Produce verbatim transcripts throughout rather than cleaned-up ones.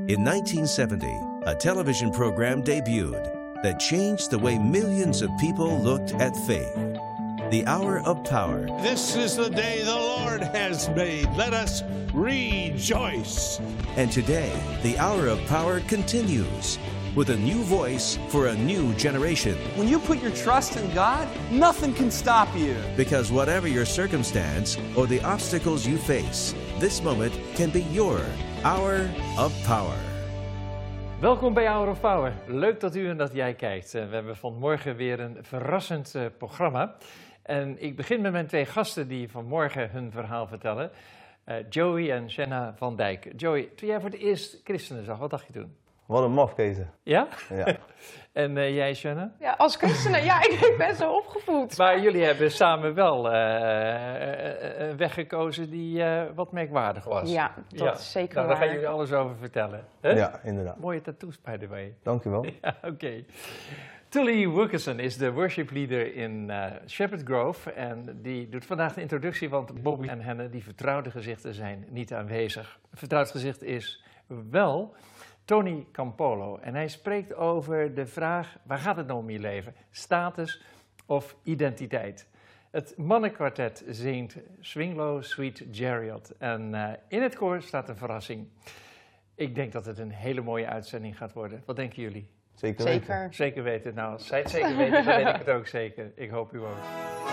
In nineteen seventy, a television program debuted that changed the way millions of people looked at faith. The Hour of Power. This is the day the Lord has made. Let us rejoice. And today, the Hour of Power continues with a new voice for a new generation. When you put your trust in God, nothing can stop you. Because whatever your circumstance or the obstacles you face, this moment can be your Hour of Power. Welkom bij Hour of Power. Leuk dat u en dat jij kijkt. We hebben vanmorgen weer een verrassend uh, programma. En ik begin met mijn twee gasten die vanmorgen hun verhaal vertellen. Uh, Joey en Shanna van Dijk. Joey, toen jij voor het eerst christenen zag, wat dacht je toen? Wat een mafkezen. Ja? Ja. En uh, jij, Shanna? Ja, als christenen, ja, ik ben zo opgevoed. Maar jullie hebben samen wel uh, een weg gekozen die uh, wat merkwaardig was. Ja, dat ja. is zeker nou, waar. daar gaan jullie alles over vertellen. Hè? Ja, inderdaad. Mooie tattoos, by the way. Dank u wel. Ja, oké. Okay. Tully Wilkinson is de worship leader in uh, Shepherd Grove. En die doet vandaag de introductie, want Bobby en Henne, die vertrouwde gezichten, zijn niet aanwezig. Een vertrouwd gezicht is wel Tony Campolo. En hij spreekt over de vraag, waar gaat het nou om je leven? Status of identiteit? Het mannenkwartet zingt Swing Low, Sweet Chariot. En uh, in het koor staat een verrassing. Ik denk dat het een hele mooie uitzending gaat worden. Wat denken jullie? Zeker weten. Zeker. Zeker weten. Nou, als zij het zeker weten, dan weet ik het ook zeker. Ik hoop u ook.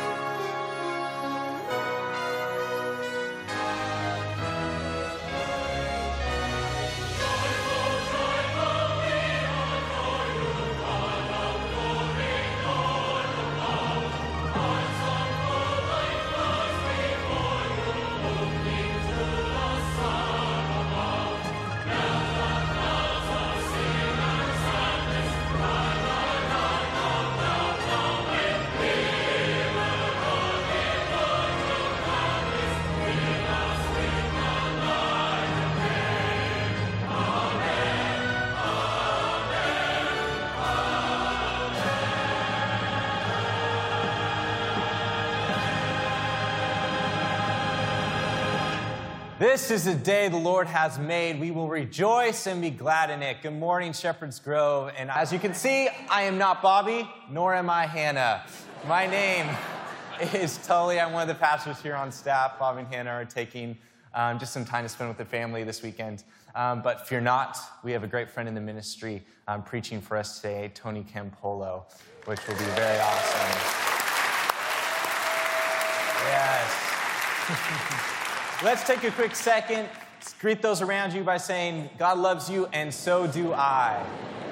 This is the day the Lord has made. We will rejoice and be glad in it. Good morning, Shepherd's Grove. And as you can see, I am not Bobby, nor am I Hannah. My name is Tully. I'm one of the pastors here on staff. Bobby and Hannah are taking um, just some time to spend with the family this weekend. Um, but fear not, we have a great friend in the ministry um, preaching for us today, Tony Campolo, which will be very awesome. Yes. Let's take a quick second, greet those around you by saying, God loves you, and so do I.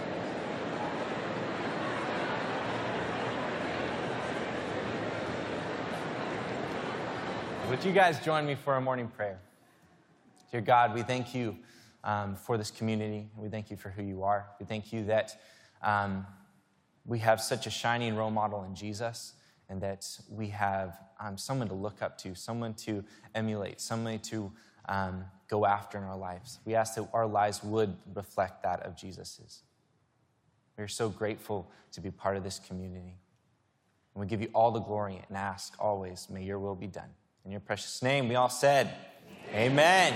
Would you guys join me for a morning prayer? Dear God, we thank you um, for this community. We thank you for who you are. We thank you that um, we have such a shining role model in Jesus, and that we have um, someone to look up to, someone to emulate, someone to um, go after in our lives. We ask that our lives would reflect that of Jesus's. We are so grateful to be part of this community. And we give you all the glory and ask always, may your will be done. In your precious name, we all said, amen.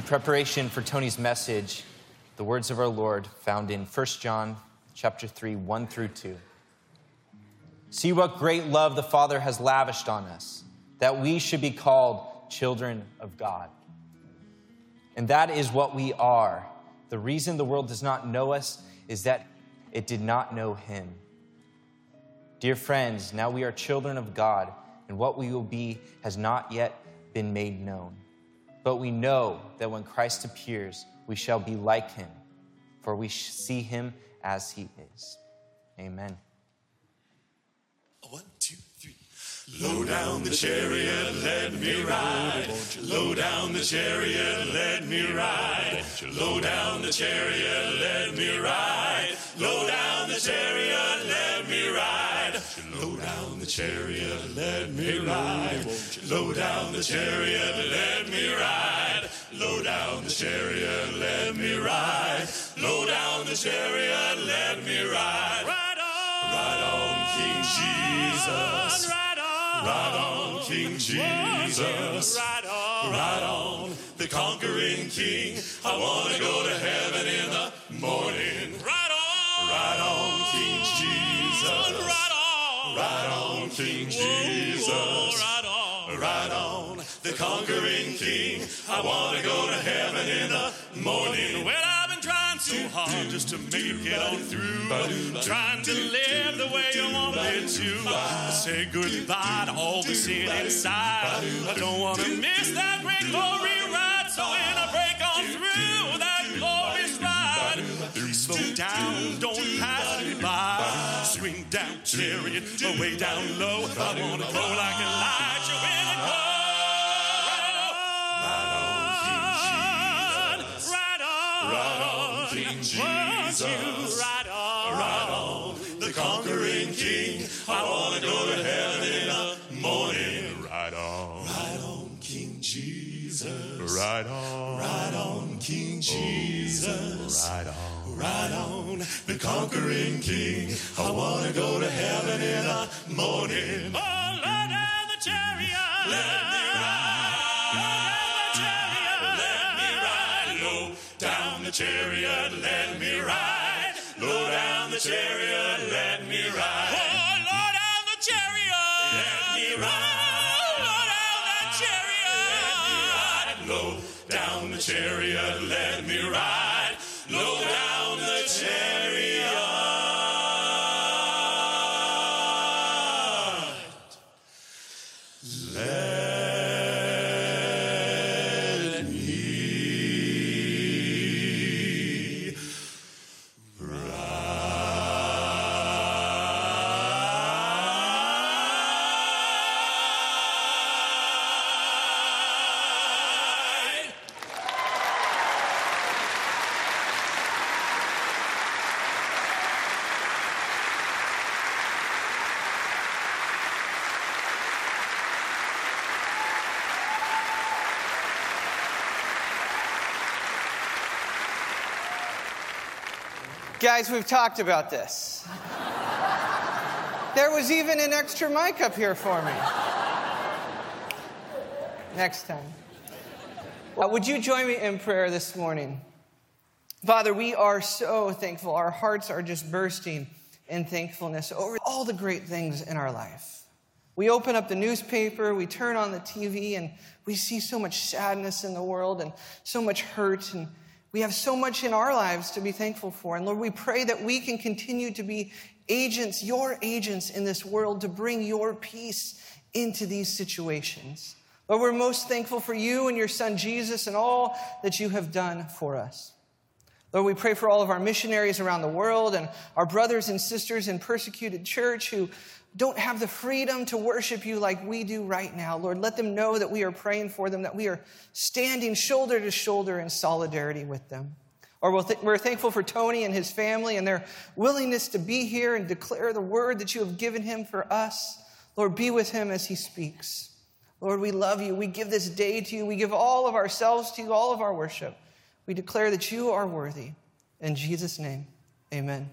preparation for Tony's message, the words of our Lord found in First John chapter three, one through two. See what great love the Father has lavished on us, that we should be called children of God. And that is what we are. The reason the world does not know us is that it did not know him. Dear friends, now we are children of God, and what we will be has not yet been made known. But we know that when Christ appears, we shall be like him, for we see him as he is. Amen. One, two, three. Low down the chariot, let me ride. Low down the chariot, let me ride. Low down the chariot, let me ride. Low down the chariot, let me ride. Low down the chariot, let me ride. Low down the chariot, let me ride. Low down the chariot, let me ride. Low down the chariot, let me ride. Ride on, ride on, King Jesus. Ride on, ride on, King Jesus. Ride on, ride on, the conquering King. I want to go to heaven in the morning. Ride on, ride on, King Jesus. Ride on, ride on, King Jesus. Ride on, ride on, the conquering King. I want to go to heaven in the morning. Well, I've been trying so hard just to make it on through, trying to live the way you want me to. Say goodbye to all the sin inside. I don't want to miss that great glory ride. So when I break on through that glorious ride, please slow down, don't pass me by. Swing down, chariot, way down low. I want to go like Elijah when it goes. Jesus, ride on, ride on, the conquering King. I want to go to heaven in the morning. Ride on, ride on, King Jesus. Ride on, ride on, King Jesus. Oh, ride on, ride on, the conquering King. I want to go to heaven in the morning. Oh, Lord, down the chariot. Let me the chariot, let me ride. Low down the chariot, let me ride. Oh, low down the chariot, let me ride. Low down that chariot, let me ride. Low down the chariot, let me ride. Low down the chariot. Guys, we've talked about this. There was even an extra mic up here for me. Next time. Uh, would you join me in prayer this morning? Father, we are so thankful. Our hearts are just bursting in thankfulness over all the great things in our life. We open up the newspaper, we turn on the T V, and we see so much sadness in the world and so much hurt, and we have so much in our lives to be thankful for. And Lord, we pray that we can continue to be agents, your agents in this world, to bring your peace into these situations. Lord, we're most thankful for you and your son Jesus and all that you have done for us. Lord, we pray for all of our missionaries around the world and our brothers and sisters in persecuted church who don't have the freedom to worship you like we do right now. Lord, let them know that we are praying for them, that we are standing shoulder to shoulder in solidarity with them. Or we're thankful for Tony and his family and their willingness to be here and declare the word that you have given him for us. Lord, be with him as he speaks. Lord, we love you. We give this day to you. We give all of ourselves to you, all of our worship. We declare that you are worthy. In Jesus' name, amen.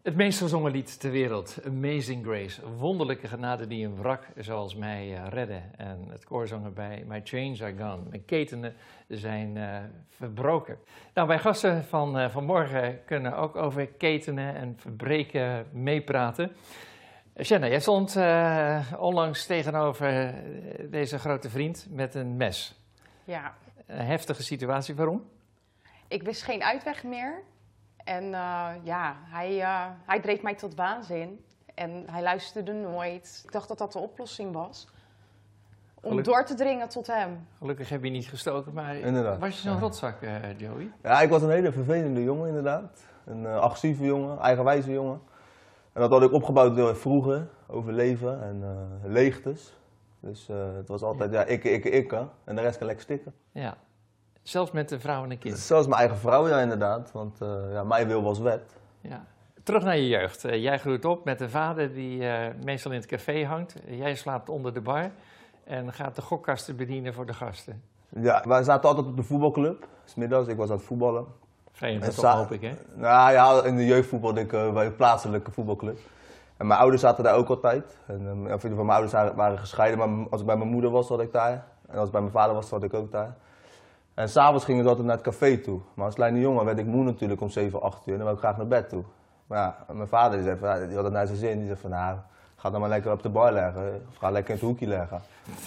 Het meest gezongen lied ter wereld, Amazing Grace. Een wonderlijke genade die een wrak zoals mij uh, redde. En het koor zong erbij, My chains are gone. Mijn ketenen zijn uh, verbroken. Nou, wij gasten van uh, vanmorgen kunnen ook over ketenen en verbreken meepraten. Shanna, jij stond uh, onlangs tegenover deze grote vriend met een mes. Ja. Een heftige situatie, waarom? Ik wist geen uitweg meer. En uh, ja, hij, uh, hij dreef mij tot waanzin. En hij luisterde nooit. Ik dacht dat dat de oplossing was. Om Gelukkig. door te dringen tot hem. Gelukkig heb je niet gestoken, maar Inderdaad. was je zo'n rotzak, uh, Joey? Ja, ik was een hele vervelende jongen inderdaad. Een uh, agressieve jongen, eigenwijze jongen. En dat had ik opgebouwd door vroeger, over leven en uh, leegtes. Dus uh, het was altijd, ja, ikke, ikke, ikke. En de rest kan lekker stikken. Ja, zelfs met een vrouw en een kind. Zelfs mijn eigen vrouw, ja inderdaad. Want uh, ja, mijn wil was wet. Ja. Terug naar je jeugd. Uh, jij groeit op met een vader die uh, meestal in het café hangt. Jij slaapt onder de bar en gaat de gokkasten bedienen voor de gasten. Ja, wij zaten altijd op de voetbalclub. 's middags, ik was aan het voetballen. Vreemd, En dat sa- hoop ik, hè? Nou ja, in de jeugdvoetbal ik, uh, bij een plaatselijke voetbalclub. En mijn ouders zaten daar ook altijd. En, um, of in ieder geval, mijn ouders waren- waren gescheiden, maar als ik bij mijn moeder was, zat ik daar. En als ik bij mijn vader was, zat ik ook daar. En s'avonds gingen we altijd naar het café toe. Maar als kleine jongen werd ik moe natuurlijk om zeven, acht uur en dan wou ik graag naar bed toe. Maar ja, mijn vader die zei van, ja, die had het naar zijn zin. Die zei van, nou, ga dan maar lekker op de bar leggen. Of ga lekker in het hoekje leggen.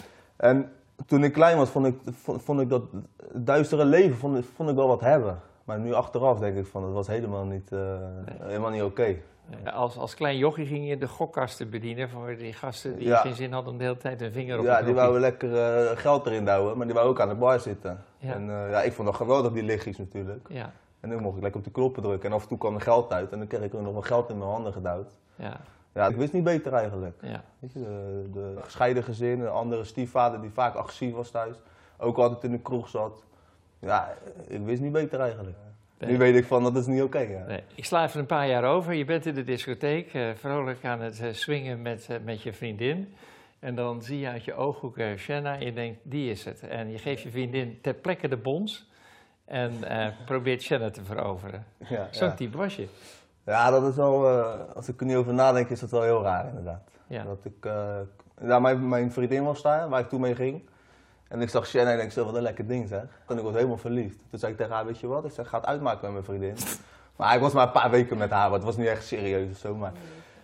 En toen ik klein was, vond ik, vond, vond ik dat duistere leven vond, ik- vond ik wel wat hebben. Maar nu achteraf denk ik van, dat was helemaal niet, uh, Nee. helemaal niet oké. Ja, Als, als klein jochie ging je de gokkasten bedienen voor die gasten die Ja. geen zin hadden om de hele tijd hun vinger op Ja, het die knopje. wouden lekker uh, geld erin douwen, maar die wouden ook aan de bar zitten. Ja. En uh, ja, ik vond dat geweldig, die lichtjes natuurlijk. Ja, En dan mocht ik lekker op de knoppen drukken en af en toe kwam er geld uit en dan kreeg ik er nog wat geld in mijn handen gedouwd. ja, Ja, ik wist niet beter eigenlijk. ja. Weet je, de, de gescheiden gezin, een andere stiefvader die vaak agressief was thuis, ook altijd in de kroeg zat. Ja, ik wist niet beter eigenlijk. Nee. Nu weet ik van, dat is niet oké. ja. Nee. Ik sla even een paar jaar over. Je bent in de discotheek, uh, vrolijk aan het uh, swingen met, uh, met je vriendin. En dan zie je uit je ooghoek uh, Shanna en je denkt, die is het. En je geeft je vriendin ter plekke de bons en uh, probeert Shanna te veroveren. Ja, Zo'n ja. type was je. Ja, dat is wel, uh, als ik er nu over nadenk, is dat wel heel raar inderdaad. Ja. Dat ik, uh, ja, mijn, mijn vriendin was daar, waar ik toen mee ging. En ik zag Shanna en ik zei, wat een lekker ding zeg. En ik was helemaal verliefd. Toen zei ik tegen haar, weet je wat? Ik zeg, ga het uitmaken met mijn vriendin. Maar ik was maar een paar weken met haar, maar het was niet echt serieus of zo. Maar...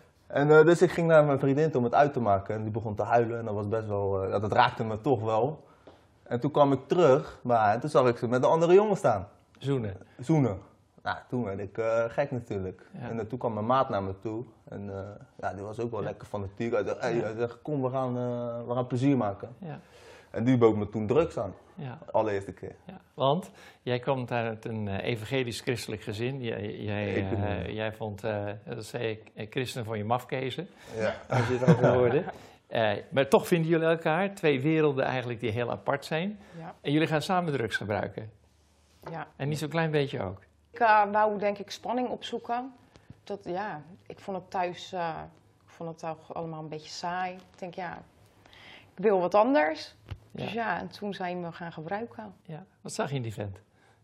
En uh, dus ik ging naar mijn vriendin toe om het uit te maken. En die begon te huilen en dat was best wel, uh, dat raakte me toch wel. En toen kwam ik terug bij haar en toen zag ik ze met een andere jongen staan. Zoenen. Zoenen. Nou, toen werd ik uh, gek natuurlijk. Ja. En uh, toen kwam mijn maat naar me toe. En uh, ja, die was ook wel Ja. lekker fanatiek. Hij zei, hey, Ja. hij zegt, kom, we gaan, uh, we gaan plezier maken. Ja, En die bood me toen drugs aan. ja. De allereerste keer. Ja, want jij komt uit een uh, evangelisch-christelijk gezin. Jij, jij, Ik ben, uh, uh, jij vond, uh, dat zei ik, uh, christenen voor je mafkezen, Ja. als je het over hoorde. Uh, maar toch vinden jullie elkaar, twee werelden eigenlijk die heel apart zijn. Ja. En jullie gaan samen drugs gebruiken. Ja. En niet zo'n klein beetje ook. Ik uh, wou denk ik spanning opzoeken. Dat, ja, ik vond het thuis uh, ik vond het toch allemaal een beetje saai. Ik denk, ja, ik wil wat anders. Ja. Dus ja, en toen zijn we gaan gebruiken. Ja. Wat zag je in die vent?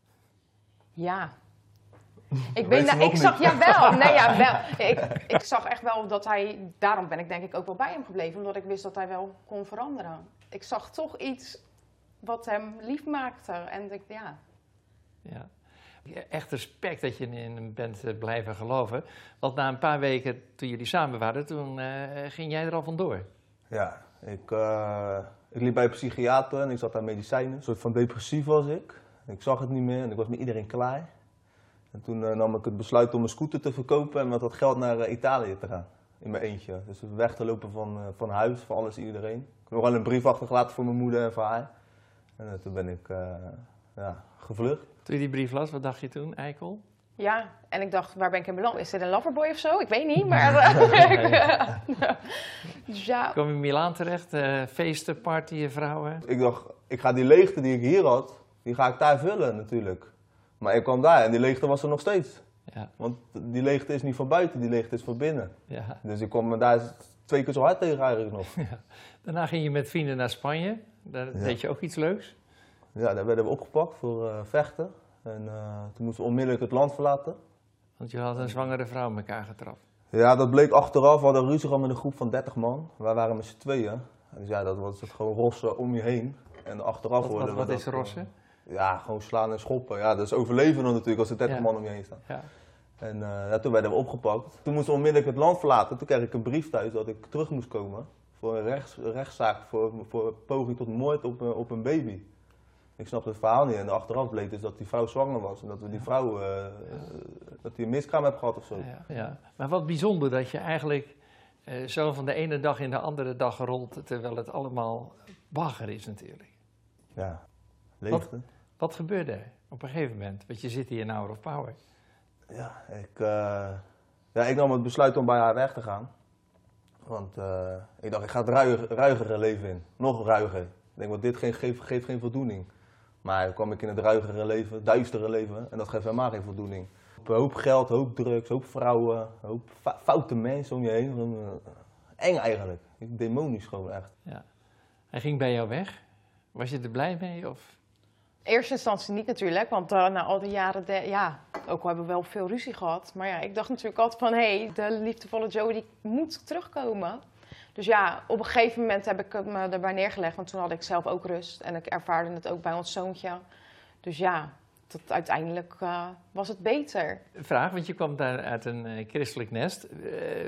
Ja. Ik, Weet ben, ze nou, nog ik niet. zag, ja wel, nee, ja, wel. Ik, ik zag echt wel dat hij, daarom ben ik denk ik ook wel bij hem gebleven, omdat ik wist dat hij wel kon veranderen. Ik zag toch iets wat hem lief maakte en ik, ja. Ja. Echt respect dat je in hem bent uh, blijven geloven. Want na een paar weken, toen jullie samen waren, toen uh, ging jij er al vandoor. Ja, ik, uh, ik liep bij een psychiater en ik zat aan medicijnen. Een soort van depressief was ik. Ik zag het niet meer en ik was met iedereen klaar. En toen uh, nam ik het besluit om mijn scooter te verkopen en met dat geld naar uh, Italië te gaan. In mijn eentje. Dus weg te lopen van, uh, van huis, van alles en iedereen. Ik heb nog wel een brief achtergelaten voor mijn moeder en voor haar. En uh, toen ben ik uh, ja, gevlucht. Toen je die brief las, wat dacht je toen, Eikel? Ja, en ik dacht, waar ben ik in beland? Is dit een loverboy of zo? Ik weet niet, maar... uh, dus ja, Kwam je in Milaan terecht, uh, feesten, partyen, vrouwen? Ik dacht, ik ga die leegte die ik hier had, die ga ik daar vullen natuurlijk. Maar ik kwam daar en die leegte was er nog steeds. Ja, Want die leegte is niet van buiten, die leegte is van binnen. ja. Dus ik kwam me daar twee keer zo hard tegen eigenlijk nog. Daarna ging je met vrienden naar Spanje. Daar Ja. deed je ook iets leuks. Ja, daar werden we opgepakt voor uh, vechten. En uh, toen moesten we onmiddellijk het land verlaten. Want je had een zwangere vrouw in elkaar getrapt. Ja, dat bleek achteraf. We hadden ruzie gehad met een groep van dertig man. Wij waren met z'n tweeën. Dus ja, dat was het gewoon rossen om je heen. En achteraf Wat, hoorden wat, we wat is dat, rossen? uh, Ja, gewoon slaan en schoppen. Ja, dat is overleven dan natuurlijk als er dertig Ja. man om je heen staan. Ja. En uh, ja, toen werden we opgepakt. Toen moesten we onmiddellijk het land verlaten. Toen kreeg ik een brief thuis dat ik terug moest komen. Voor een, rechts, een rechtszaak voor, voor poging tot moord op, uh, op een baby. Ik snapte het verhaal niet en achteraf bleek dus dat die vrouw zwanger was. En dat we die vrouw, uh, ja. dat die een miskraam heeft gehad of zo. Ja, ja. Maar wat bijzonder dat je eigenlijk uh, zo van de ene dag in de andere dag rolt, terwijl het allemaal bagger is natuurlijk. Ja, leegte. Wat, wat gebeurde er op een gegeven moment? Want je zit hier in Hour of Power. Ja, ik, uh, ja, ik nam het besluit om bij haar weg te gaan. Want uh, ik dacht, ik ga het ruiger, ruigere leven in. Nog ruiger. Ik denk, want dit geeft, geeft, geeft geen voldoening. Maar dan kwam ik in het ruigere leven, duistere leven. En dat geeft helemaal geen voldoening. Een hoop geld, een hoop drugs, een hoop vrouwen, een hoop foute mensen om je heen. Uh, eng eigenlijk. Demonisch gewoon echt. Ja. Hij ging bij jou weg. Was je er blij mee? Of? In eerste instantie niet natuurlijk, want uh, na al die jaren, de, ja, ook al hebben we wel veel ruzie gehad. Maar ja, ik dacht natuurlijk altijd van, hé, hey, de liefdevolle Joey die moet terugkomen. Dus ja, op een gegeven moment heb ik me erbij neergelegd, want toen had ik zelf ook rust. En ik ervaarde het ook bij ons zoontje. Dus ja, tot uiteindelijk uh, was het beter. Vraag, want je kwam daar uit een uh, christelijk nest. Uh,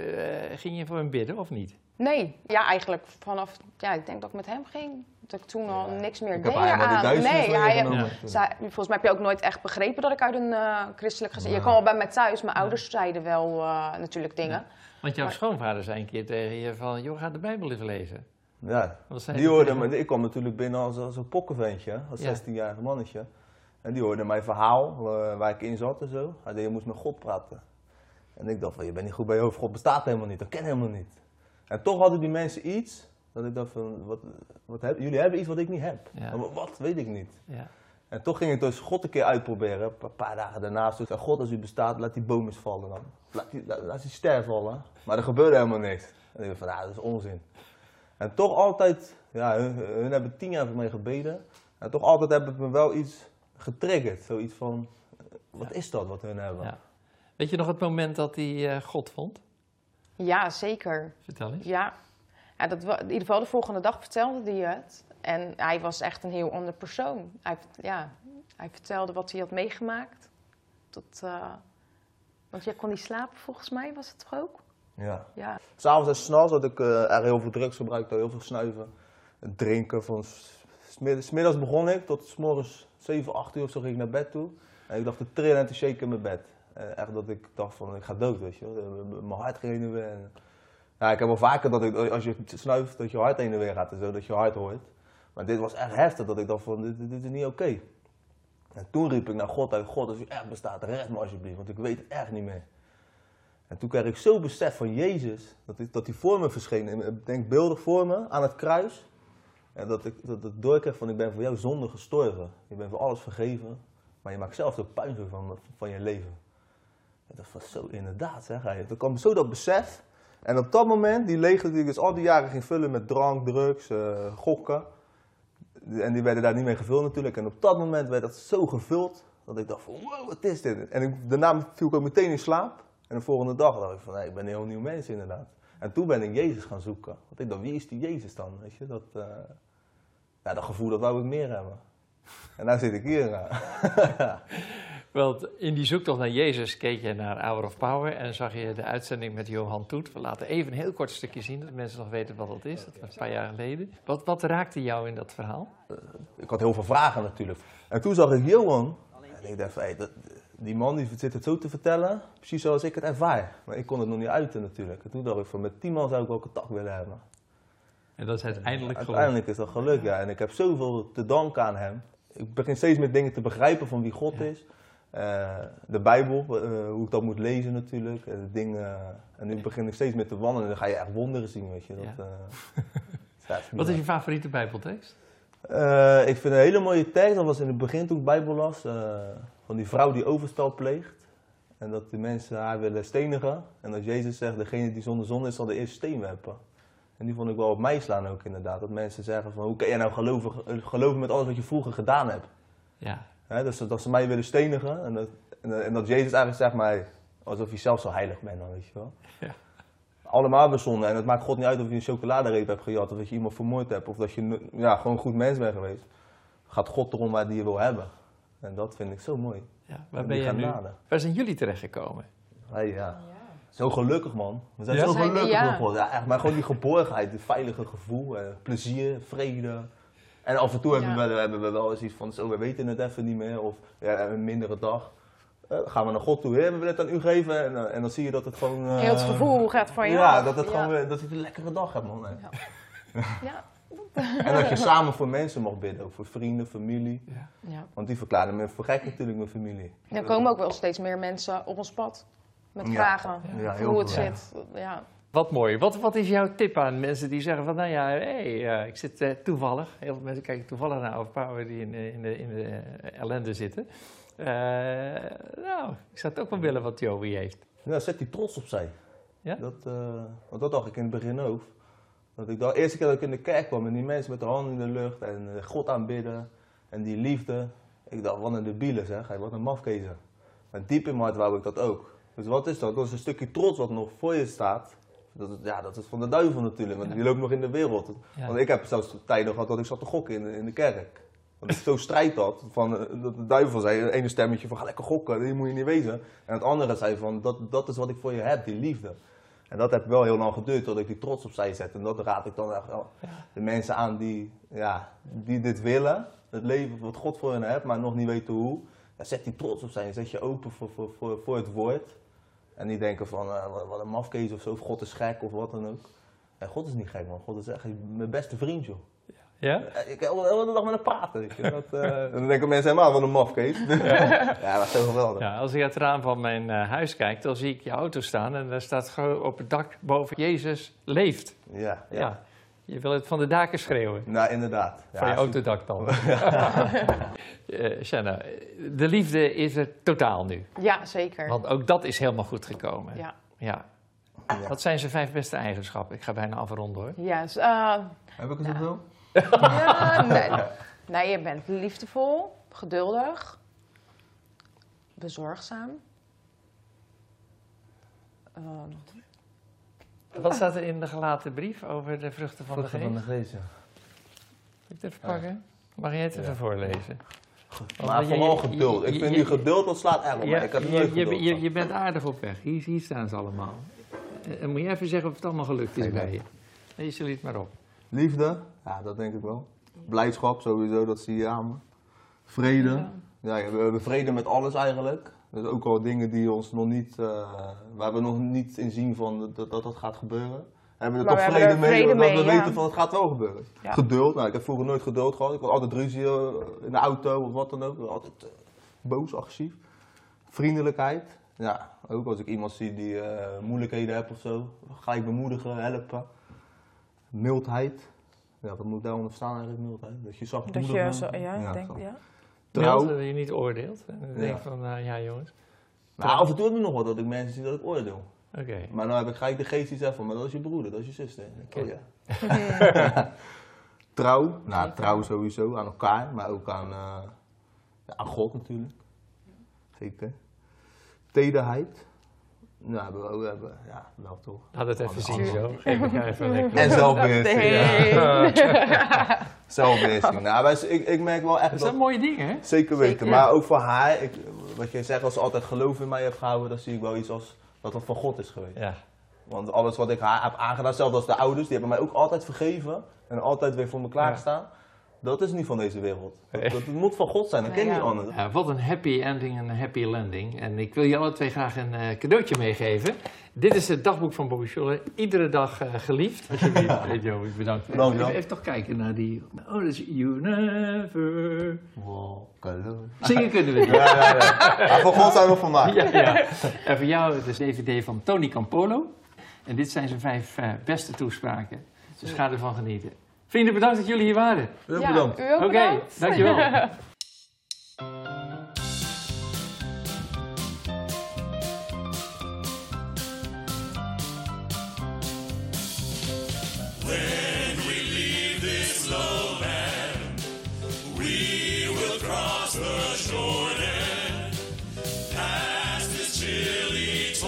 ging je voor hem bidden of niet? Nee, ja, eigenlijk vanaf, ja, ik denk dat ik met hem ging. Dat ik toen al Ja, niks meer ik deed heb eigenlijk aan. die duizend Nee, hij, meegenomen. ja. zei, volgens mij heb je ook nooit echt begrepen dat ik uit een uh, christelijk gezin... Ja. Je kwam wel bij mij thuis, mijn ouders zeiden wel uh, natuurlijk dingen. Ja. Want jouw Maar- schoonvader zei een keer tegen je van, joh, ga de Bijbel even lezen. Ja, Wat zei die hij hoorde tegen me, ik kwam natuurlijk binnen als, als een pokkenventje, als Ja. zestienjarig mannetje. En die hoorde mijn verhaal, uh, waar ik in zat en zo. Hij zei, je moest met God praten. En ik dacht van, je bent niet goed bij je hoofd, God bestaat helemaal niet, dat ken helemaal niet. En toch hadden die mensen iets, dat ik dacht van, wat, wat heb, jullie hebben iets wat ik niet heb. Ja. Maar wat, weet ik niet. Ja. En toch ging ik dus God een keer uitproberen, een paar dagen daarna. Dus ik zei, God, als u bestaat, laat die boom eens vallen dan. Laat die, laat, laat die ster vallen. Maar er gebeurde helemaal niks. En ik dacht van, nou, dat is onzin. En toch altijd, ja, hun, hun hebben tien jaar voor mij gebeden. En toch altijd hebben me wel iets getriggerd. Zoiets van, wat Ja. is dat wat hun hebben? Ja. Weet je nog het moment dat hij uh, God vond? Ja, zeker. Vertel eens. Ja. Ja, dat, wa- in ieder geval de volgende dag vertelde hij het. En hij was echt een heel ander persoon. Hij, ja, hij vertelde wat hij had meegemaakt. Tot, uh, want jij kon niet slapen volgens mij, was het toch ook? Ja. Ja. S'avonds en s'nachts had ik uh, er heel veel drugs gebruikt, heel veel snuiven. Het drinken. Van smiddags, smiddags begon ik, tot 's morgens zeven, acht uur of zo ging ik naar bed toe. En ik dacht te trillen en te shaken in mijn bed. En echt dat ik dacht van, ik ga dood, weet je wel. Mijn hart ging heen en weer. En, ja, ik heb wel vaker dat ik, als je snuift, dat je hart heen en weer gaat en zo, dat je hart hoort. Maar dit was echt heftig, dat ik dacht van, dit, dit is niet oké. Okay. En toen riep ik naar God uit, God, als u echt bestaat, red me alsjeblieft, want ik weet het echt niet meer. En toen kreeg ik zo besef van Jezus, dat hij, dat hij voor me verscheen, denkbeeldig voor me, aan het kruis. En dat ik dat, dat doorkreeg van, ik ben voor jouw zonde gestorven. Je bent voor alles vergeven, maar je maakt zelf de puinhoop van, van je leven. En dat was zo inderdaad, zeg hij. Er kwam zo dat besef. En op dat moment, die leegte die ik dus al die jaren ging vullen met drank, drugs, uh, gokken. En die werden daar niet mee gevuld natuurlijk. En op dat moment werd dat zo gevuld, dat ik dacht van, wow, wat is dit? En ik, daarna viel ik ook meteen in slaap. En de volgende dag dacht ik van, nee, ik ben een heel nieuw mens inderdaad. En toen ben ik Jezus gaan zoeken. Want ik dacht, wie is die Jezus dan? Weet je, dat, uh, ja, dat gevoel, dat wou ik meer hebben. En daar zit ik hier. Uh. Want in die zoektocht naar Jezus keek je naar Hour of Power en zag je de uitzending met Johan Toet. We laten even een heel kort stukje zien, dat mensen nog weten wat dat is. Dat was een paar jaar geleden. Wat, wat raakte jou in dat verhaal? Uh, ik had heel veel vragen natuurlijk. En toen zag ik Johan. En ik dacht van, hey, dat, die man die zit het zo te vertellen, precies zoals ik het ervaar. Maar ik kon het nog niet uiten natuurlijk. En toen dacht ik van, met die man zou ik wel contact willen hebben. En dat is uiteindelijk gelukt. Uiteindelijk is dat gelukt, ja. En ik heb zoveel te danken aan hem. Ik begin steeds meer dingen te begrijpen van wie God ja. is. Uh, de Bijbel, uh, hoe ik dat moet lezen natuurlijk. Uh, de dingen, en nu begin ik steeds meer te wandelen en dan ga je echt wonderen zien, weet je. Dat, ja. uh, Wat is je favoriete Bijbeltekst? Uh, ik vind een hele mooie tekst, dat was in het begin toen ik Bijbel las, uh, van die vrouw die overspel pleegt. En dat de mensen haar willen stenigen. En dat Jezus zegt, degene die zonder zonde is, zal de eerste steen werpen. En die vond ik wel op mij slaan ook inderdaad. Dat mensen zeggen van, hoe kan jij nou geloven, geloven met alles wat je vroeger gedaan hebt? Ja. He, dus dat ze mij willen stenigen. En dat, en, en dat Jezus eigenlijk zegt, maar, alsof je zelf zo heilig bent dan, weet je wel. Ja. Allemaal hebben zonde en het maakt God niet uit of je een chocoladereep hebt gejat of dat je iemand vermoord hebt of dat je ja, gewoon een goed mens bent geweest. Gaat God erom waar die je wil hebben. En dat vind ik zo mooi. Ja, waar ben jij nu? Waar zijn jullie terechtgekomen? Hey, ja. Zo gelukkig, man. We zijn Ja? zo Zijn- gelukkig ja. geworden. Ja, echt, maar gewoon die geborgenheid, het veilige gevoel, eh, plezier, vrede. En af en toe hebben, Ja. we, hebben we wel eens iets van, zo, we weten het even niet meer, of ja, een mindere dag. Eh, gaan we naar God toe, Heer, we willen het aan u geven. En, eh, en dan zie je dat het gewoon... eh, Heel het gevoel gaat van je Ja, af. dat, het Ja. gewoon weer, dat je een lekkere dag hebt, man. Ja. Ja. En dat je samen voor mensen mag bidden, ook voor vrienden, familie. Ja. Ja. Want die verklaren me voor gek natuurlijk, mijn familie. Er komen ook wel steeds meer mensen op ons pad met Ja. vragen Ja, over heel hoe het veel. zit. Ja. Wat mooi. Wat, wat is jouw tip aan mensen die zeggen van, nou ja, hey, uh, ik zit uh, toevallig, heel veel mensen kijken toevallig naar Overpower die in de, in de, in de uh, ellende zitten. Uh, nou, ik zou het ook wel willen wat Joey heeft. Ja, zet die trots opzij. Ja? Dat, uh, want dat dacht ik in het begin ook. Dat ik de eerste keer dat ik in de kerk kwam en die mensen met de handen in de lucht en uh, God aanbidden en die liefde. Ik dacht, wat een debiele zeg, hey, wat een mafkezer. Maar diep in mijn hart wou ik dat ook. Dus wat is dat? Dat is een stukje trots wat nog voor je staat. Dat is, ja, dat is van de duivel natuurlijk, want die loopt nog in de wereld. Ja. Want ik heb zelfs tijden gehad dat ik zat te gokken in, de- in de kerk. Dat ik zo strijd had, van, uh, dat de duivel zei, het ene stemmetje van ga lekker gokken, die moet je niet wezen. En het andere zei van, dat, dat is wat ik voor je heb, die liefde. En dat heb wel heel lang geduurd tot ik die trots opzij zet. En dat raad ik dan echt wel de mensen aan die, ja, die dit willen. Het leven wat God voor hen heeft, maar nog niet weten hoe. Ja, zet die trots opzij en zet je open voor, voor, voor, voor het woord. En niet denken van, uh, wat, wat een mafkees of zo, of God is gek of wat dan ook. Ja, God is niet gek man, God is echt mijn beste vriend joh. Ja? Ik heb de hele dag met hem praten. Weet je. Dat, uh, en dan denken mensen helemaal, wat een mafkees. Ja. Ja, dat is zo geweldig. Ja, als ik uit het raam van mijn uh, huis kijk, dan zie ik je auto staan en daar staat gewoon op het dak boven Jezus leeft. Ja, ja. Ja. Je wil het van de daken schreeuwen. Nou, inderdaad. Ja, Van je autodak dan. uh, Shanna, de liefde is er totaal nu. Ja, zeker. Want ook dat is helemaal goed gekomen. Ja. Ja. Ja. Wat zijn zijn vijf beste eigenschappen? Ik ga bijna afronden hoor. Ja, dus, uh, Heb ik het zoveel? ja, nee. nee, je bent liefdevol, geduldig, bezorgzaam. Uh, Wat staat er in de gelaten brief over de vruchten van Vruchten de geest? van de geest, ja. Zal ik het even pakken? Mag jij het even Ja. voorlezen? Maar je- vooral je- geduld. je- Ik vind je- die geduld, dat slaat echt op. Ja, Ik heb je, nooit je, geduld je, gehad. je bent aardig op weg. Hier, hier staan ze allemaal. En en moet je even zeggen of het allemaal gelukt is Oké. bij je. Lees jullie het maar op. Liefde, ja, dat denk ik wel. Blijdschap sowieso, dat zie je aan me. Vrede, ja, we hebben vrede met alles eigenlijk. Dus ook al dingen die ons nog niet, uh, waar we nog niet in zien van dat dat, dat gaat gebeuren. Hebben we er Maar toch we hebben vrede er mee, vrede dat we mee, ja. weten van het gaat wel gebeuren. Ja. Geduld, nou, ik heb vroeger nooit geduld gehad. Ik had altijd ruzie uh, in de auto of wat dan ook. Altijd uh, boos, agressief. Vriendelijkheid, ja, ook als ik iemand zie die uh, moeilijkheden heeft of zo, ga ik bemoedigen, helpen. Mildheid. Ja, wat moet ik daaronder verstaan eigenlijk, mildheid? Dat je zacht dat je zo, ja, ja, denk, zo. ja. Trouw. Mild, dat je niet oordeelt. En dan denk Ja. ik van, nou ja jongens. Nou, af en toe heb ik nog wel dat ik mensen zie dat ik oordeel. Oké. Maar dan heb ik gelijk de geest die zegt van, maar dat is je broeder, dat is je zuster. Oké. Oh ja. Trouw, nou trouw sowieso aan elkaar, maar ook aan, uh, ja, aan God natuurlijk. Zeker. Tederheid. Nou, hebben we ook, hebben, ja, wel toch. Laat het even Aan- zien aan- zo. Geef ik jou even lekker. En zelfbeheersing. Nee. Ja. Zelfbeheersing. Nou, wij, ik, ik merk wel echt Dat dat... zijn mooie dingen hè? Zeker weten, Zeker, maar ja. ook voor haar, ik, wat je zegt, als ze altijd geloof in mij heeft gehouden, dan zie ik wel iets als dat het van God is geweest. Ja. Want alles wat ik haar heb aangedaan, zelfs als de ouders, die hebben mij ook altijd vergeven en altijd weer voor me klaargestaan. Dat is niet van deze wereld. Dat, dat, het moet van God zijn, dat Nee, ken je ja. niet anders. Ja, wat een happy ending en een happy landing. En ik wil je alle twee graag een uh, cadeautje meegeven. Dit is het dagboek van Bobby Schuller. Iedere dag uh, geliefd. Alsjeblieft, weet je wel, ik bedankt. Bedankt, Jan. Even, even toch kijken naar die... Oh, dat is You Never... Walk alone. Zingen kunnen we niet. Ja, ja, ja. Maar voor God zijn we vandaag. Ja, ja. En voor jou het is de D V D van Tony Campolo. En dit zijn zijn vijf uh, beste toespraken. Dus ga ervan genieten. Vrienden, bedankt dat jullie hier waren. Heel Ja, bedankt. u ook Oké, bedankt. dankjewel. When we leave this low land, we will cross the Jordan, past this chilly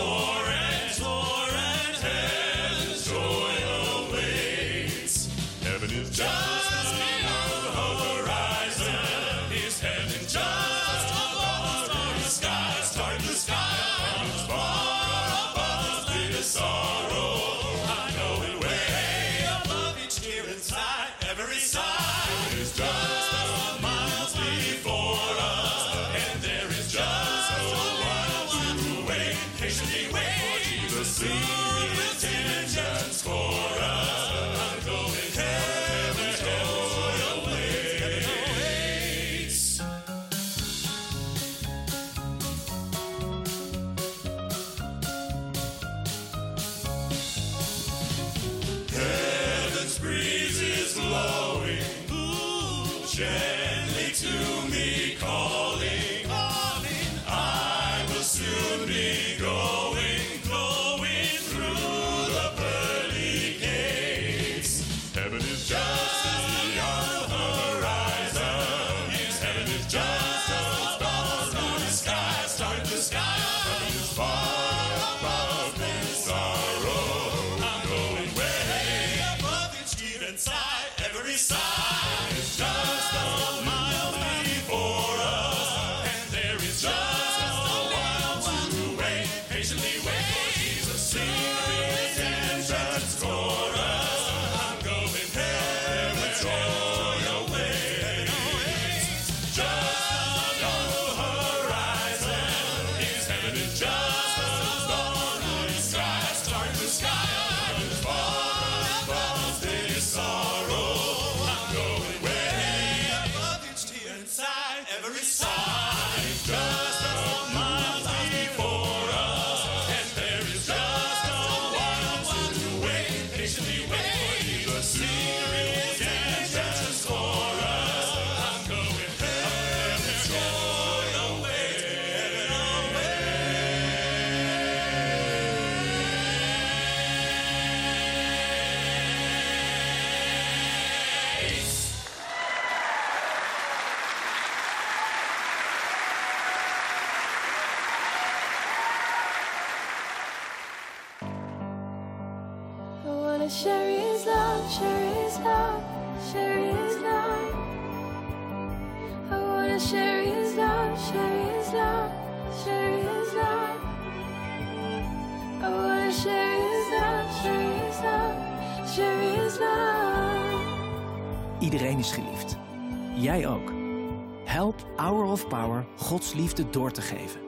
gently to me calling, calling. I will soon be going, going through the pearly gates. Heaven is just beyond the horizon. Yes, heaven is just above the sky. Start the sky. Heaven is far above the sorrow. I'm going way above each deep inside. Every side is just a mile before us, and there is just a while to wait. Patiently wait for Jesus' redemption's chorus. I'm going there with joy awaits. Just on the horizon, His heaven is just above the sky. Start the sky, heaven is far above this sorrow. I'm going way above each tear inside. Every side is just a mile before us, and there is just a while to wait. Patiently wait for Jesus' redemption's chorus. I'm going there with joy awaits. I wanna share His love, share His love, share His love. I wanna share His love, share His love, share His love. I wanna share His love, share His love, share His love. Iedereen is geliefd. Jij ook. Help Hour of Power Gods liefde door te geven.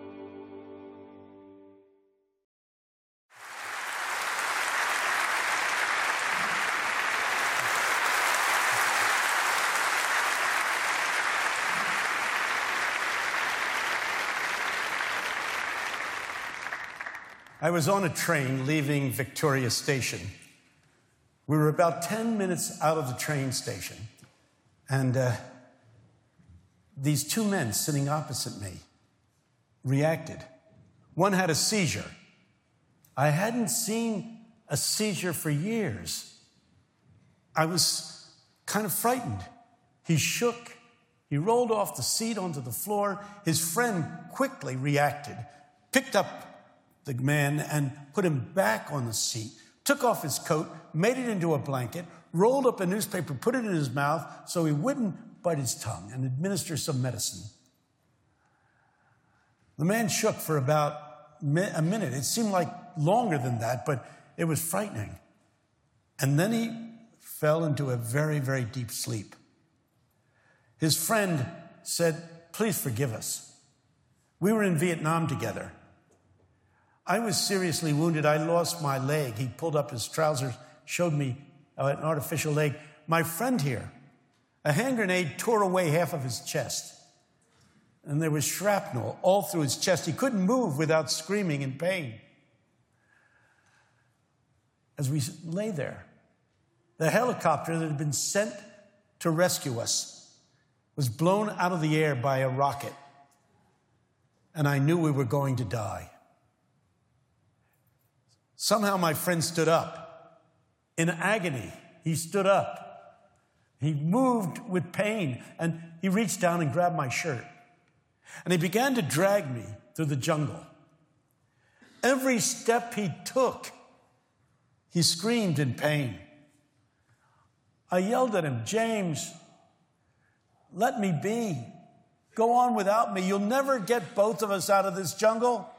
I was on a train leaving Victoria Station. We were about ten minutes out of the train station, and uh, these two men sitting opposite me reacted. One had a seizure. I hadn't seen a seizure for years. I was kind of frightened. He shook. He rolled off the seat onto the floor. His friend quickly reacted, picked up the man and put him back on the seat, took off his coat, made it into a blanket, rolled up a newspaper, put it in his mouth so he wouldn't bite his tongue, and administer some medicine. The man shook for about a minute. It seemed like longer than that, but it was frightening. And then he fell into a very, very deep sleep. His friend said, "Please forgive us. We were in Vietnam together. I was seriously wounded. I lost my leg." He pulled up his trousers, showed me uh, an artificial leg. "My friend here, a hand grenade tore away half of his chest. And there was shrapnel all through his chest. He couldn't move without screaming in pain." As we lay there, the helicopter that had been sent to rescue us was blown out of the air by a rocket. And I knew we were going to die. Somehow my friend stood up. In agony, he stood up. He moved with pain, and he reached down and grabbed my shirt. And he began to drag me through the jungle. Every step he took, he screamed in pain. I yelled at him, "James, let me be. Go on without me. You'll never get both of us out of this jungle."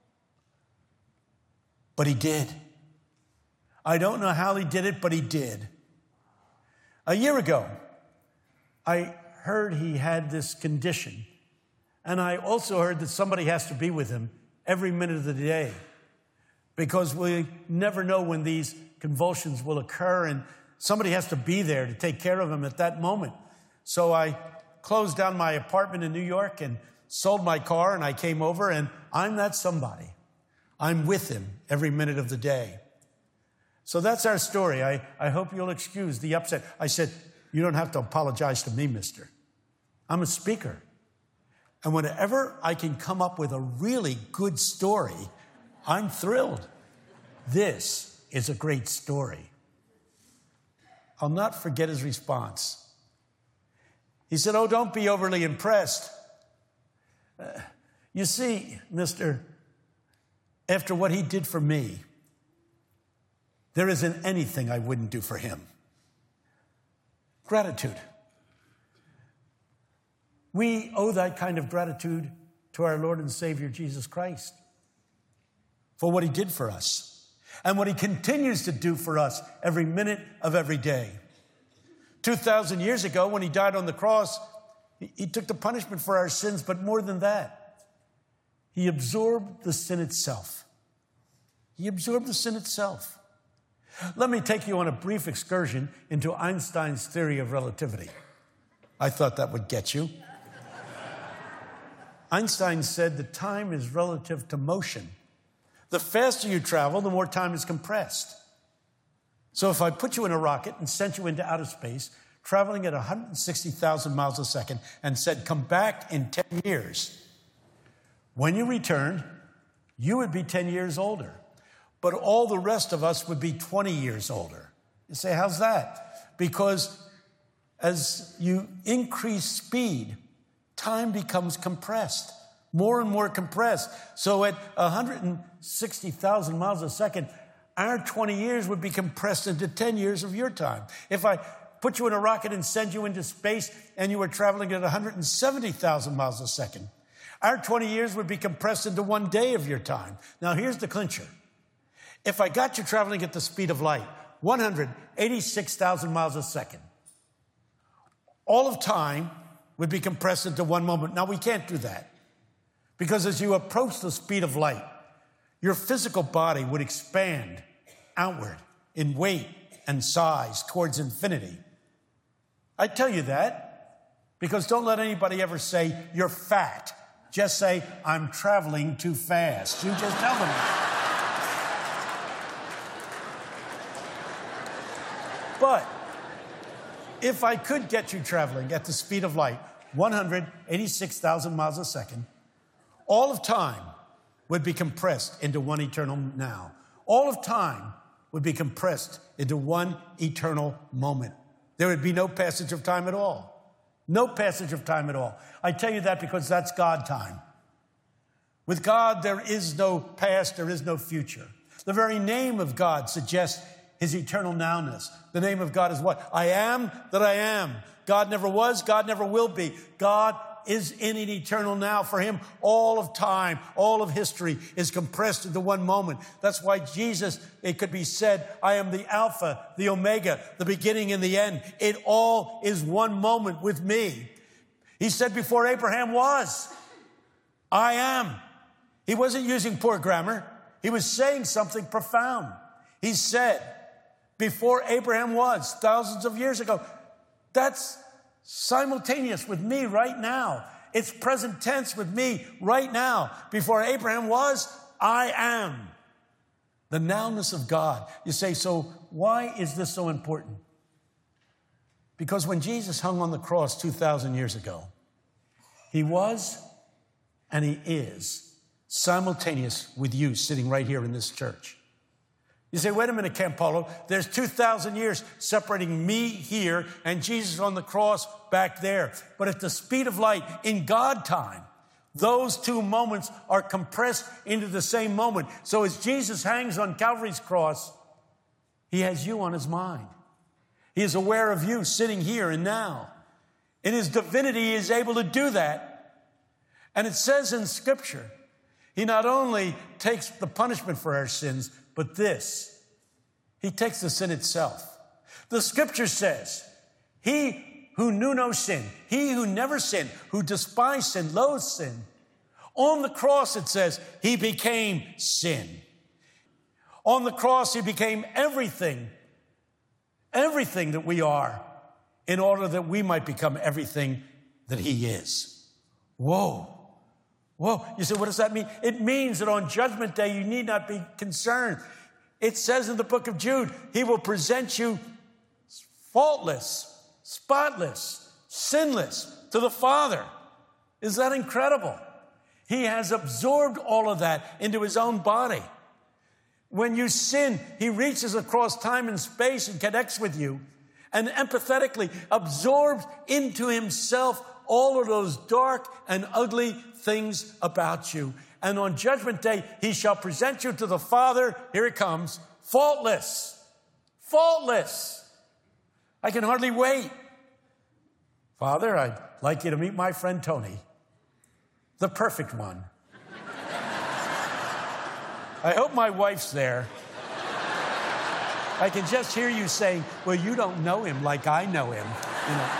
But he did. I don't know how he did it, but he did. A year ago, I heard he had this condition. And I also heard that somebody has to be with him every minute of the day, because we never know when these convulsions will occur, and somebody has to be there to take care of him at that moment. So I closed down my apartment in New York and sold my car, and I came over, and I'm that somebody. I'm with him every minute of the day. So that's our story. I, I hope you'll excuse the upset. I said, You don't have to apologize to me, mister. I'm a speaker. And whenever I can come up with a really good story, I'm thrilled. This is a great story. I'll not forget his response. He said, oh, don't be overly impressed. Uh, you see, mister, after what he did for me, there isn't anything I wouldn't do for him. Gratitude. We owe that kind of gratitude to our Lord and Savior, Jesus Christ, for what he did for us and what he continues to do for us every minute of every day. two thousand years ago, when he died on the cross, he, he took the punishment for our sins, but more than that, he absorbed the sin itself. He absorbed the sin itself. Let me take you on a brief excursion into Einstein's theory of relativity. I thought that would get you. Einstein said that time is relative to motion. The faster you travel, the more time is compressed. So if I put you in a rocket and sent you into outer space, traveling at one hundred sixty thousand miles a second, and said, come back in ten years, when you returned, you would be ten years older. But all the rest of us would be twenty years older. You say, how's that? Because as you increase speed, time becomes compressed, more and more compressed. So at one hundred sixty thousand miles a second, our twenty years would be compressed into ten years of your time. If I put you in a rocket and send you into space and you were traveling at one hundred seventy thousand miles a second, our twenty years would be compressed into one day of your time. Now here's the clincher. If I got you traveling at the speed of light, one hundred eighty-six thousand miles a second, all of time would be compressed into one moment. Now, we can't do that because as you approach the speed of light, your physical body would expand outward in weight and size towards infinity. I tell you that because don't let anybody ever say you're fat. Just say, I'm traveling too fast. You just tell them that. But if I could get you traveling at the speed of light, one hundred eighty-six thousand miles a second, all of time would be compressed into one eternal now. All of time would be compressed into one eternal moment. There would be no passage of time at all. No passage of time at all. I tell you that because that's God time. With God, there is no past, there is no future. The very name of God suggests his eternal nowness. The name of God is what? I am that I am. God never was, God never will be. God is in an eternal now. For him, all of time, all of history is compressed into one moment. That's why Jesus, it could be said, I am the Alpha, the Omega, the beginning and the end. It all is one moment with me. He said before Abraham was, I am. He wasn't using poor grammar. He was saying something profound. He said, before Abraham was, thousands of years ago. That's simultaneous with me right now. It's present tense with me right now. Before Abraham was, I am. The nowness of God. You say, so why is this so important? Because when Jesus hung on the cross two thousand years ago, he was and he is simultaneous with you sitting right here in this church. You say, wait a minute, Campolo, there's two thousand years separating me here and Jesus on the cross back there. But at the speed of light, in God time, those two moments are compressed into the same moment. So as Jesus hangs on Calvary's cross, he has you on his mind. He is aware of you sitting here and now. In his divinity, he is able to do that. And it says in Scripture, he not only takes the punishment for our sins, but this, he takes the sin itself. The Scripture says, he who knew no sin, he who never sinned, who despised sin, loathed sin, on the cross it says, he became sin. On the cross he became everything, everything that we are, in order that we might become everything that he is. Whoa. Whoa, you say, what does that mean? It means that on Judgment Day, you need not be concerned. It says in the book of Jude, he will present you faultless, spotless, sinless to the Father. Is that incredible? He has absorbed all of that into his own body. When you sin, he reaches across time and space and connects with you and empathetically absorbs into himself all of those dark and ugly things about you. And on Judgment Day, he shall present you to the Father, here it comes, faultless, faultless. I can hardly wait. Father, I'd like you to meet my friend Tony, the perfect one. I hope my wife's there. I can just hear you saying, well, you don't know him like I know him. You know.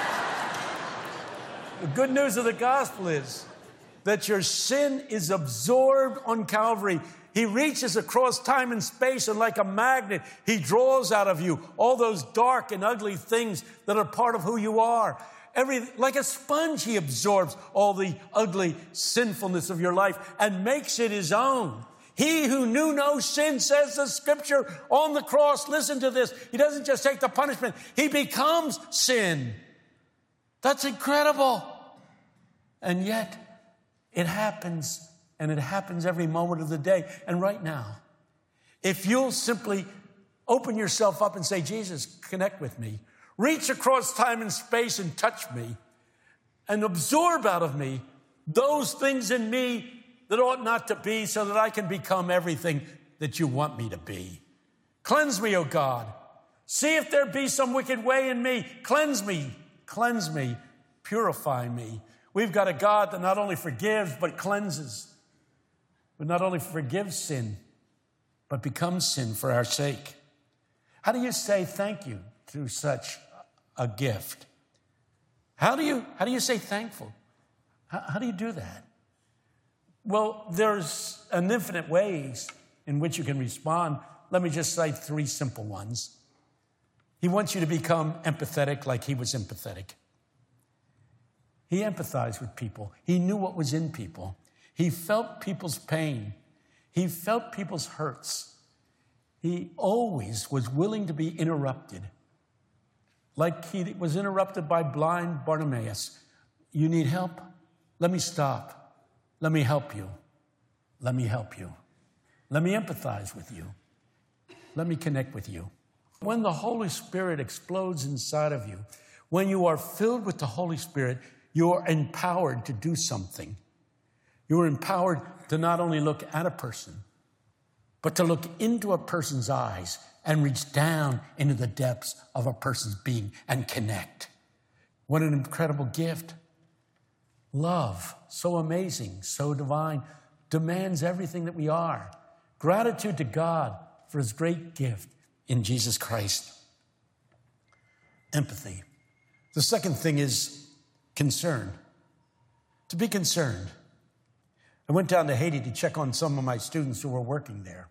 The good news of the gospel is that your sin is absorbed on Calvary. He reaches across time and space, and like a magnet, he draws out of you all those dark and ugly things that are part of who you are. Every, like a sponge, he absorbs all the ugly sinfulness of your life and makes it his own. He who knew no sin, says the scripture, on the cross, listen to this, he doesn't just take the punishment, he becomes sin. That's incredible. And yet, it happens, and it happens every moment of the day. And right now, if you'll simply open yourself up and say, Jesus, connect with me, reach across time and space and touch me, and absorb out of me those things in me that ought not to be, so that I can become everything that you want me to be. Cleanse me, O God. See if there be some wicked way in me. Cleanse me, cleanse me, purify me. We've got a God that not only forgives, but cleanses. But not only forgives sin, but becomes sin for our sake. How do you say thank you to such a gift? How do you, how do you say thankful? How, how do you do that? Well, there's an infinite ways in which you can respond. Let me just cite three simple ones. He wants you to become empathetic like he was empathetic. He empathized with people. He knew what was in people. He felt people's pain. He felt people's hurts. He always was willing to be interrupted. Like he was interrupted by blind Bartimaeus. You need help? Let me stop. Let me help you. Let me help you. Let me empathize with you. Let me connect with you. When the Holy Spirit explodes inside of you, when you are filled with the Holy Spirit, you are empowered to do something. You are empowered to not only look at a person, but to look into a person's eyes and reach down into the depths of a person's being and connect. What an incredible gift. Love, so amazing, so divine, demands everything that we are. Gratitude to God for his great gift in Jesus Christ. Empathy. The second thing is concern. To be concerned. I went down to Haiti to check on some of my students who were working there.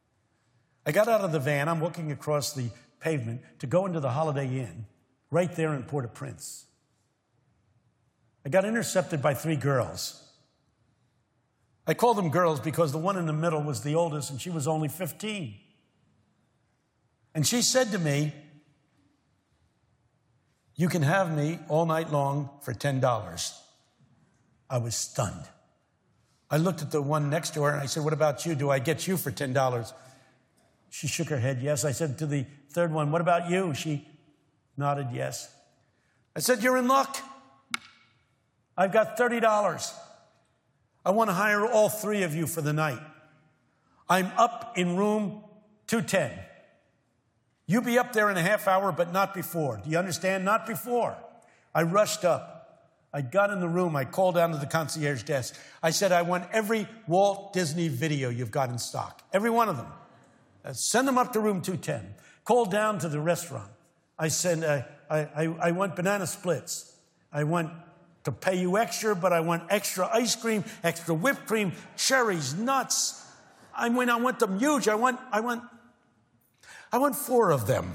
I got out of the van, I'm walking across the pavement to go into the Holiday Inn, right there in Port-au-Prince. I got intercepted by three girls. I call them girls because the one in the middle was the oldest and she was only fifteen. And she said to me, you can have me all night long for ten dollars. I was stunned. I looked at the one next to her and I said, what about you? Do I get you for ten dollars? She shook her head, yes. I said to the third one, what about you? She nodded, yes. I said, you're in luck. I've got thirty dollars. I want to hire all three of you for the night. I'm up in room two ten. You be up there in a half hour, but not before. Do you understand? Not before. I rushed up. I got in the room. I called down to the concierge desk. I said, I want every Walt Disney video you've got in stock. Every one of them. Uh, send them up to room two ten. Called down to the restaurant. I said, uh, I, I, I want banana splits. I want to pay you extra, but I want extra ice cream, extra whipped cream, cherries, nuts. I mean, I want them huge. I want, I want, I want four of them.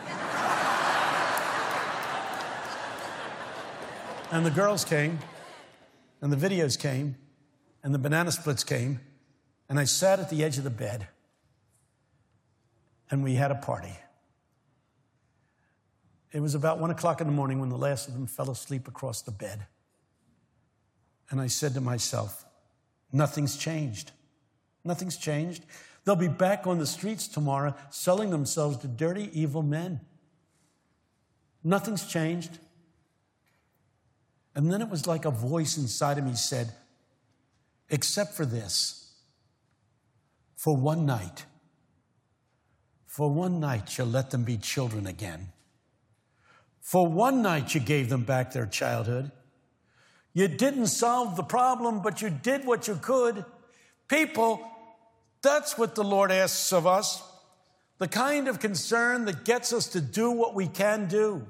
And the girls came, and the videos came, and the banana splits came, and I sat at the edge of the bed, and we had a party. It was about one o'clock in the morning when the last of them fell asleep across the bed. And I said to myself, nothing's changed. Nothing's changed. They'll be back on the streets tomorrow selling themselves to dirty, evil men. Nothing's changed. And then it was like a voice inside of me said, except for this, for one night, for one night you let them be children again. For one night you gave them back their childhood. You didn't solve the problem, but you did what you could. People, that's what the Lord asks of us. The kind of concern that gets us to do what we can do.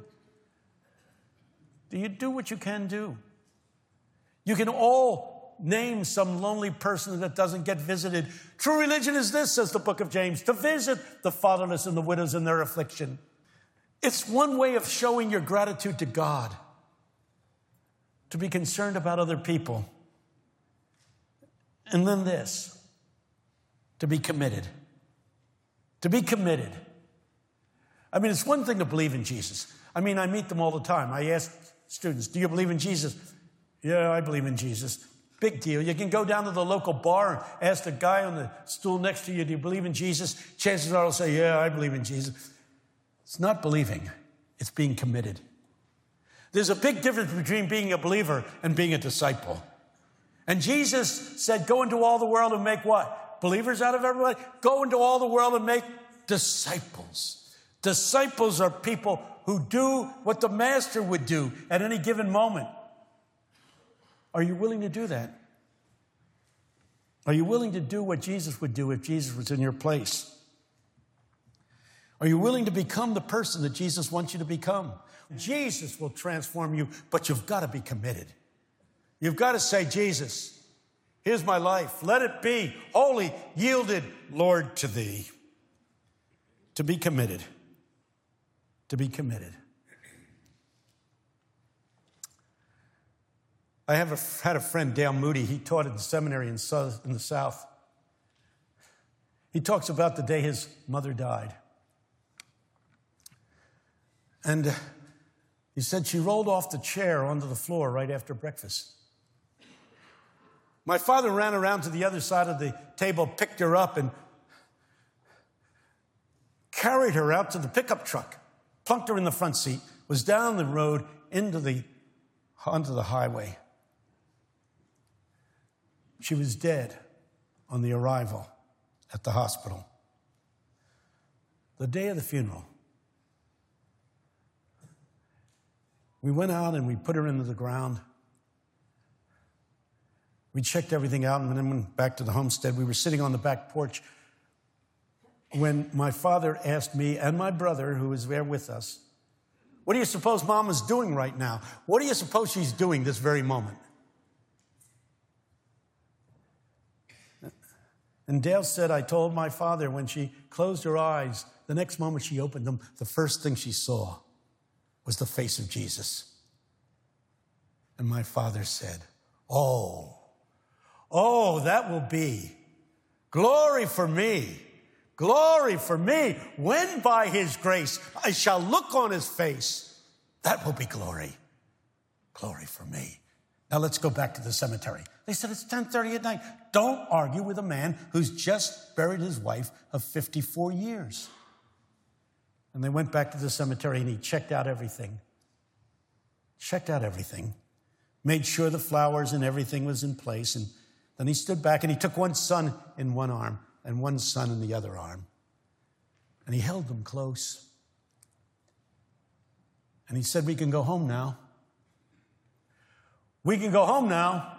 Do you do what you can do? You can all name some lonely person that doesn't get visited. True religion is this, says the book of James, to visit the fatherless and the widows in their affliction. It's one way of showing your gratitude to God, to be concerned about other people. And then this, to be committed. To be committed. I mean, it's one thing to believe in Jesus. I mean, I meet them all the time. I ask students, do you believe in Jesus? Yeah, I believe in Jesus. Big deal. You can go down to the local bar and ask the guy on the stool next to you, do you believe in Jesus? Chances are he'll say, yeah, I believe in Jesus. It's not believing. It's being committed. There's a big difference between being a believer and being a disciple. And Jesus said, go into all the world and make what? Believers out of everybody? Go into all the world and make disciples. Disciples are people who do what the master would do at any given moment. Are you willing to do that? Are you willing to do what Jesus would do if Jesus was in your place? Are you willing to become the person that Jesus wants you to become? Jesus will transform you, but you've got to be committed. You've got to say, Jesus, here's my life. Let it be wholly yielded, Lord, to thee. To be committed. To be committed. I have a, had a friend, Dale Moody. He taught at the seminary in, South, in the South. He talks about the day his mother died. And uh, he said she rolled off the chair onto the floor right after breakfast. My father ran around to the other side of the table, picked her up, and carried her out to the pickup truck, plunked her in the front seat, was down the road into the, onto the highway. She was dead on the arrival at the hospital. The day of the funeral, we went out and we put her into the ground. We checked everything out and then went back to the homestead. We were sitting on the back porch when my father asked me and my brother, who was there with us, what do you suppose Mom is doing right now? What do you suppose she's doing this very moment? And Dale said, I told my father when she closed her eyes, the next moment she opened them, the first thing she saw was the face of Jesus. And my father said, oh, oh, that will be glory for me, glory for me, when by his grace I shall look on his face. That will be glory, glory for me. Now let's go back to the cemetery. They said, it's ten thirty at night. Don't argue with a man who's just buried his wife of fifty-four years. And they went back to the cemetery and he checked out everything. Checked out everything. Made sure the flowers and everything was in place. And then he stood back and he took one son in one arm and one son in the other arm. And he held them close. And he said, we can go home now. We can go home now.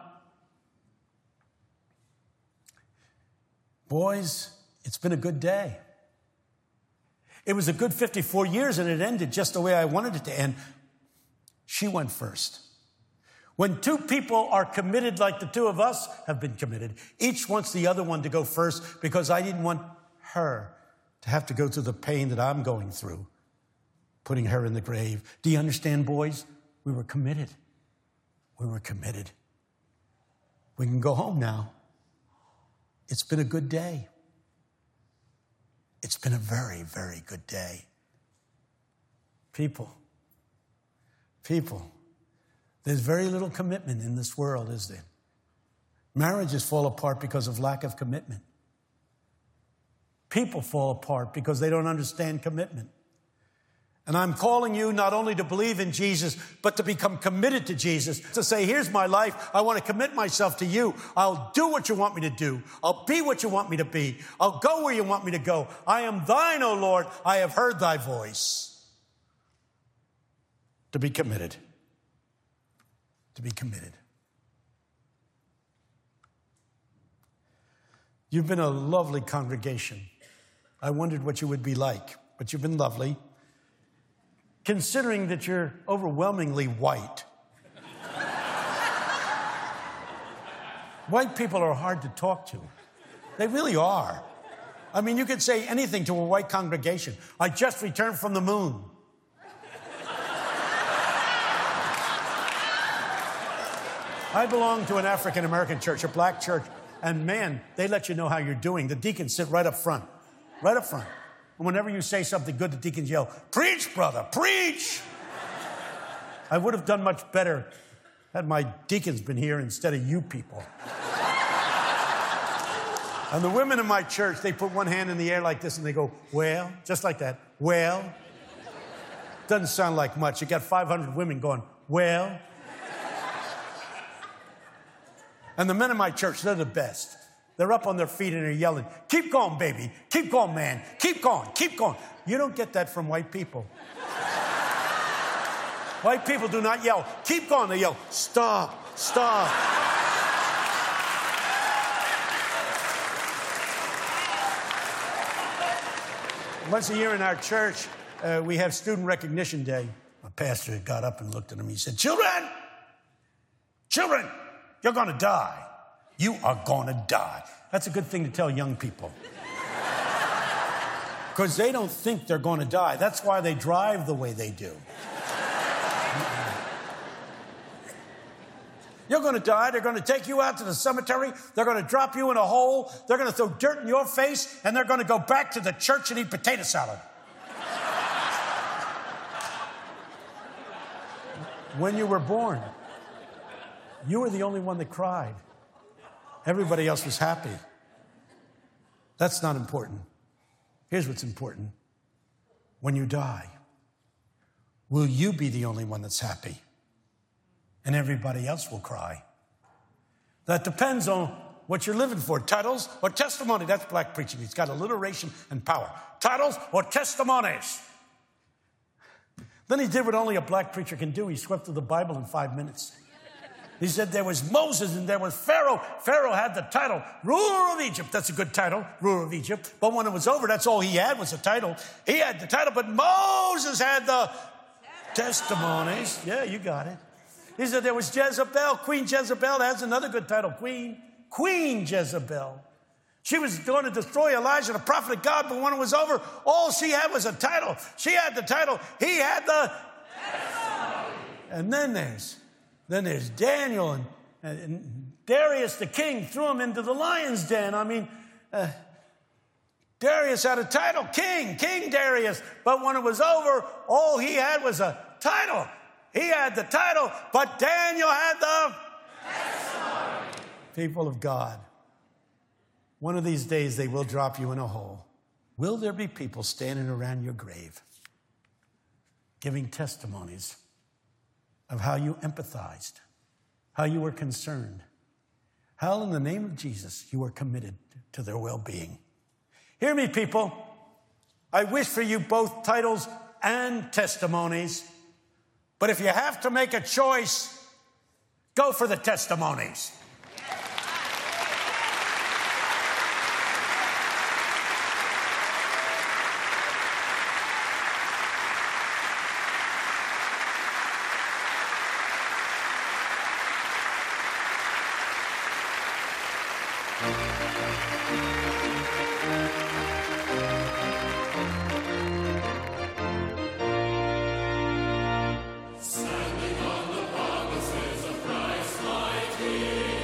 Boys, it's been a good day. It was a good fifty-four years and it ended just the way I wanted it to end. She went first. When two people are committed like the two of us have been committed, each wants the other one to go first because I didn't want her to have to go through the pain that I'm going through, putting her in the grave. Do you understand, boys? We were committed. We were committed. We can go home now. It's been a good day. It's been a very, very good day. People, People, there's very little commitment in this world, is there? Marriages fall apart because of lack of commitment. People fall apart because they don't understand commitment. And I'm calling you not only to believe in Jesus, but to become committed to Jesus, to say, here's my life. I want to commit myself to you. I'll do what you want me to do. I'll be what you want me to be. I'll go where you want me to go. I am thine, O Lord. I have heard thy voice. To be committed. To be committed. You've been a lovely congregation. I wondered what you would be like, but you've been lovely. Considering that you're overwhelmingly white. White people are hard to talk to. They really are. I mean, you could say anything to a white congregation. I just returned from the moon. I belong to an African-American church, a black church, and man, they let you know how you're doing. The deacons sit right up front, right up front. And whenever you say something good, the deacons yell, preach, brother, preach. I would have done much better had my deacons been here instead of you people. And the women in my church, they put one hand in the air like this and they go, well, just like that, well. Doesn't sound like much. You got five hundred women going, well. And the men in my church, they're the best. They're up on their feet and they're yelling, keep going, baby. Keep going, man. Keep going. Keep going. You don't get that from white people. White people do not yell, keep going. They yell, stop, stop. Once a year in our church, uh, we have Student Recognition Day. My pastor got up and looked at him. He said, children, children, you're going to die. You are going to die. That's a good thing to tell young people. Because they don't think they're going to die. That's why they drive the way they do. You're going to die. They're going to take you out to the cemetery. They're going to drop you in a hole. They're going to throw dirt in your face. And they're going to go back to the church and eat potato salad. When you were born, you were the only one that cried. Everybody else was happy. That's not important. Here's what's important. When you die, will you be the only one that's happy? And everybody else will cry. That depends on what you're living for. Titles or testimony. That's black preaching. It's got alliteration and power. Titles or testimonies. Then he did what only a black preacher can do. He swept through the Bible in five minutes. He said there was Moses and there was Pharaoh. Pharaoh had the title, ruler of Egypt. That's a good title, ruler of Egypt. But when it was over, that's all he had was a title. He had the title, but Moses had the testimonies. Yeah, you got it. He said there was Jezebel, Queen Jezebel. That's another good title, Queen. Queen Jezebel. She was going to destroy Elijah, the prophet of God, but when it was over, all she had was a title. She had the title. He had the testimony. And then there's Then there's Daniel and, and Darius the king threw him into the lion's den. I mean, uh, Darius had a title, king, King Darius. But when it was over, all he had was a title. He had the title, but Daniel had the testimony. People of God, one of these days they will drop you in a hole. Will there be people standing around your grave giving testimonies of how you empathized, how you were concerned, how in the name of Jesus you were committed to their well-being? Hear me, people. I wish for you both titles and testimonies, but if you have to make a choice, go for the testimonies. Standing on the promises of Christ my King.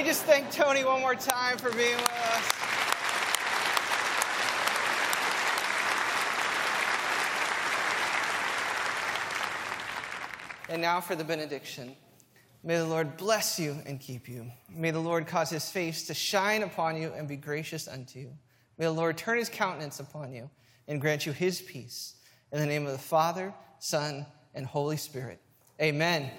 just thank Tony one more time for being with us? And now for the benediction. May the Lord bless you and keep you. May the Lord cause his face to shine upon you and be gracious unto you. May the Lord turn his countenance upon you and grant you his peace. In the name of the Father, Son, and Holy Spirit. Amen.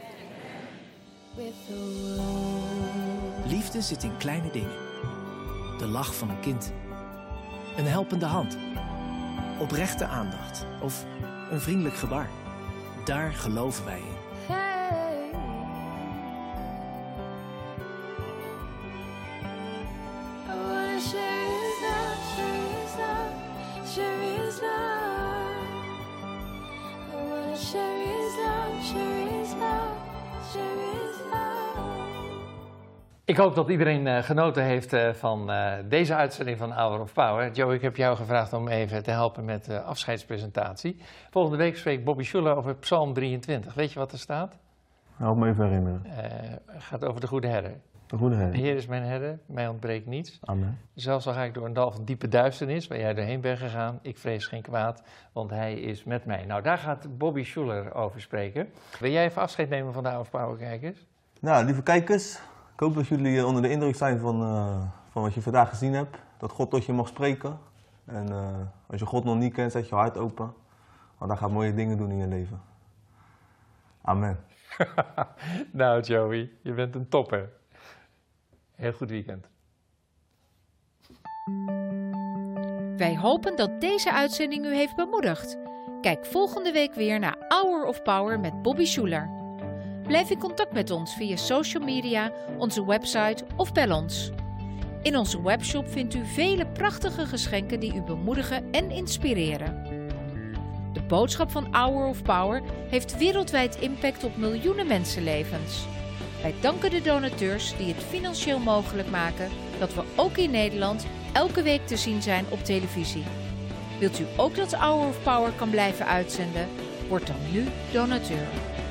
Liefde zit in kleine dingen. De lach van een kind. Een helpende hand. Oprechte aandacht. Of een vriendelijk gebaar. Daar geloven wij in. Hey. I wanna share his love, share his love, share his love. I wanna share his love, share his love, share his love. Ik hoop dat iedereen uh, genoten heeft uh, van uh, deze uitzending van Hour of Power. Joe, ik heb jou gevraagd om even te helpen met de afscheidspresentatie. Volgende week spreekt Bobby Schuller over Psalm drieëntwintig. Weet je wat er staat? Help me even herinneren. Het uh, gaat over de goede herder. De goede herder. De Heer is mijn herder, mij ontbreekt niets. Amen. Zelfs al ga ik door een dal van diepe duisternis, waar jij doorheen bent gegaan, ik vrees geen kwaad, want hij is met mij. Nou, daar gaat Bobby Schuller over spreken. Wil jij even afscheid nemen van de Hour of Power kijkers? Nou, lieve kijkers, ik hoop dat jullie onder de indruk zijn van, uh, van wat je vandaag gezien hebt. Dat God tot je mag spreken. En uh, als je God nog niet kent, zet je hart open. Want hij gaat mooie dingen doen in je leven. Amen. Nou, Joey, je bent een topper. Heel goed weekend. Wij hopen dat deze uitzending u heeft bemoedigd. Kijk volgende week weer naar Hour of Power met Bobby Schuller. Blijf in contact met ons via social media, onze website of bel ons. In onze webshop vindt u vele prachtige geschenken die u bemoedigen en inspireren. De boodschap van Hour of Power heeft wereldwijd impact op miljoenen mensenlevens. Wij danken de donateurs die het financieel mogelijk maken dat we ook in Nederland elke week te zien zijn op televisie. Wilt u ook dat Hour of Power kan blijven uitzenden? Word dan nu donateur.